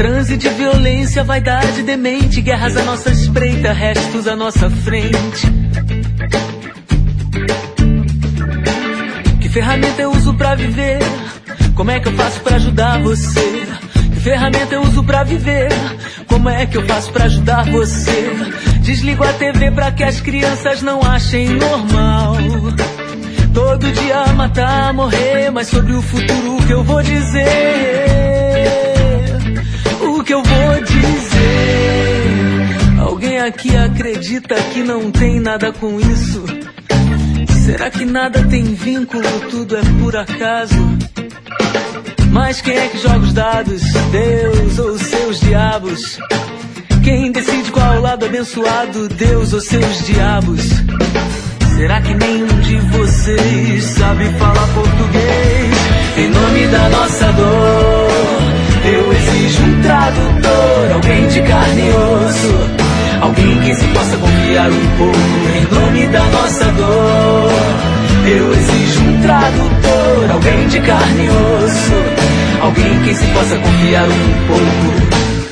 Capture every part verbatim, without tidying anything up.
Transe de violência, vaidade demente, guerras à nossa espreita, restos à nossa frente. Que ferramenta eu uso pra viver? Como é que eu faço pra ajudar você? Que ferramenta eu uso pra viver? Como é que eu faço pra ajudar você? Desligo a T V pra que as crianças não achem normal. Todo dia matar, morrer, mas sobre o futuro o que eu vou dizer? O que eu vou dizer? Alguém aqui acredita que não tem nada com isso? Será que nada tem vínculo, tudo é por acaso? Mas quem é que joga os dados? Deus ou seus diabos? Quem decide qual é o lado abençoado? Deus ou seus diabos? Será que nenhum de vocês sabe falar português? Em nome da nossa dor, eu exijo um tradutor, alguém de carne e osso, alguém que se possa confiar um pouco. Em nome da nossa dor, eu exijo um tradutor, alguém de carne e osso, alguém que se possa confiar um pouco.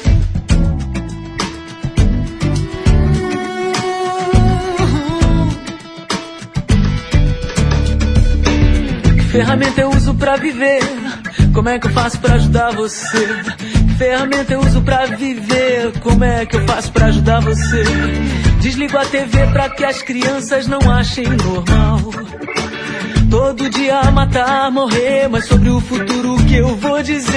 Que ferramenta eu uso pra viver? Como é que eu faço pra ajudar você? Que ferramenta eu uso pra viver? Como é que eu faço pra ajudar você? Desligo a T V pra que as crianças não achem normal. Todo dia matar, morrer, mas sobre o futuro o que eu vou dizer?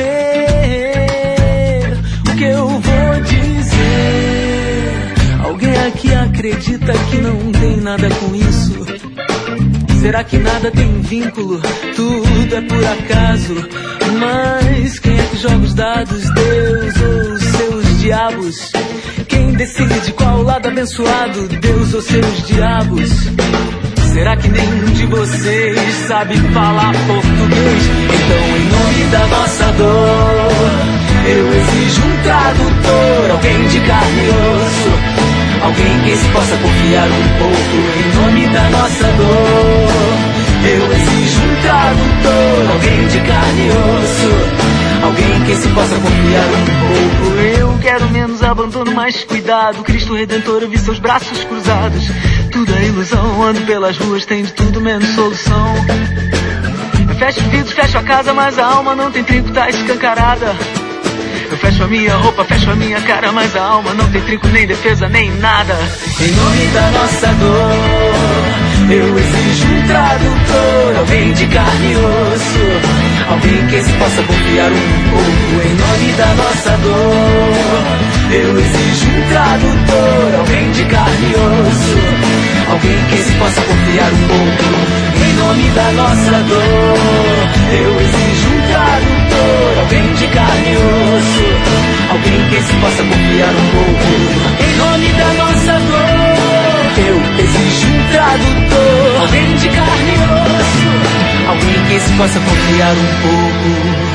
O que eu vou dizer? Alguém aqui acredita que não tem nada com isso? Será que nada tem vínculo? Tudo é por acaso? Mas quem é que joga os dados? Deus ou seus diabos? Quem decide qual o lado abençoado? Deus ou seus diabos? Será que nenhum de vocês sabe falar português? Então, em nome da nossa dor, eu exijo um tradutor, alguém de carne e osso, alguém que se possa confiar um pouco. Em nome da nossa dor, eu exijo um tradutor, alguém de carne e osso, alguém que se possa confiar um pouco. Eu quero menos abandono, mais cuidado. Cristo Redentor, eu vi seus braços cruzados. Tudo é ilusão, ando pelas ruas, tem de tudo menos solução. Eu fecho os vidros, fecho a casa, mas a alma não tem trinco, tá escancarada. Eu fecho a minha roupa, fecho a minha cara, mas a alma não tem trinco, nem defesa, nem nada. Em nome da nossa dor, eu exijo um tradutor, alguém de carne e osso, alguém que se possa confiar um pouco. Em nome da nossa dor, eu exijo um tradutor, alguém de carne e osso, alguém que se possa confiar um pouco. Em nome da nossa dor, eu exijo um tradutor, alguém de carne e osso, alguém que se possa confiar um pouco. Em nome da nossa dor, eu exijo um tradutor, alguém de carne e osso, alguém que se possa confiar um pouco.